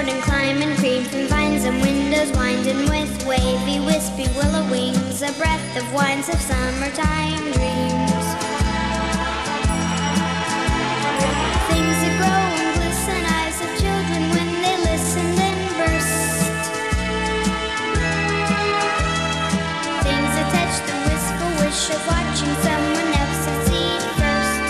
out and climb and creep from vines and windows, winding with wavy, wispy willow wings, a breath of winds of summertime dreams. Things that grow and glisten, eyes of children when they listen then burst. Things that touch the wistful wish of watching someone else succeed first.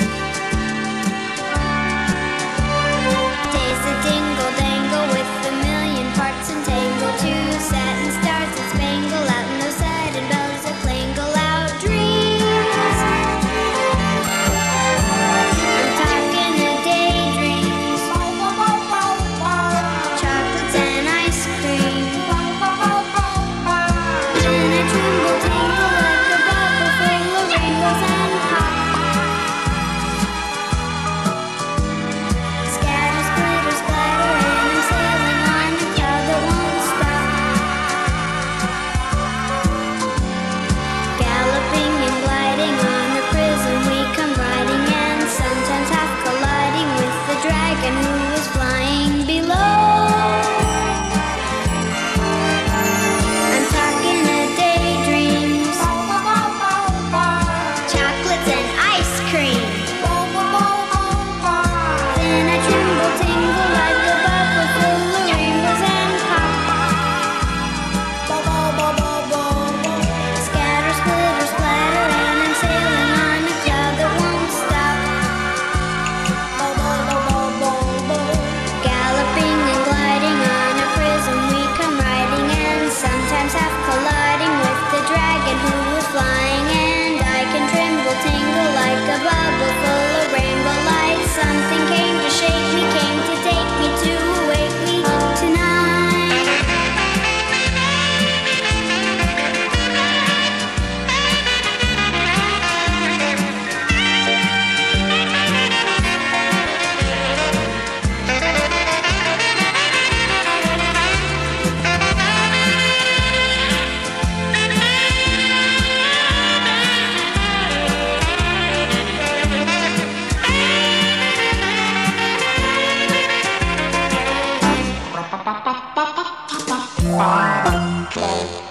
Days that dingle dangle with a million parts entangled, two satin stars that spangle out no side and bells that clangle out dreams. I'm talking of daydreams, chocolates and ice cream. Then I tremble, tingle like a bubble full of rainbows and pop. Scatter, splitter, splatter, and I'm sailing on a cloud that won't stop. Galloping and gliding on a prism we come riding, and sometimes half colliding with the dragon who was flying below. I'm talking of daydreams, chocolates and ice cream. Then I tremble, tingle like a bubble full of rainbows and pop. Scatter, splitter, splatter, and I'm sailing on a cloud that won't stop. Galloping and gliding on a prism we come riding, and sometimes half colliding with the dragon who was flying. And I can tremble, tingle like a bubble full of rainbow light. Something came to shake me, came to take me, to wake me tonight. Bye.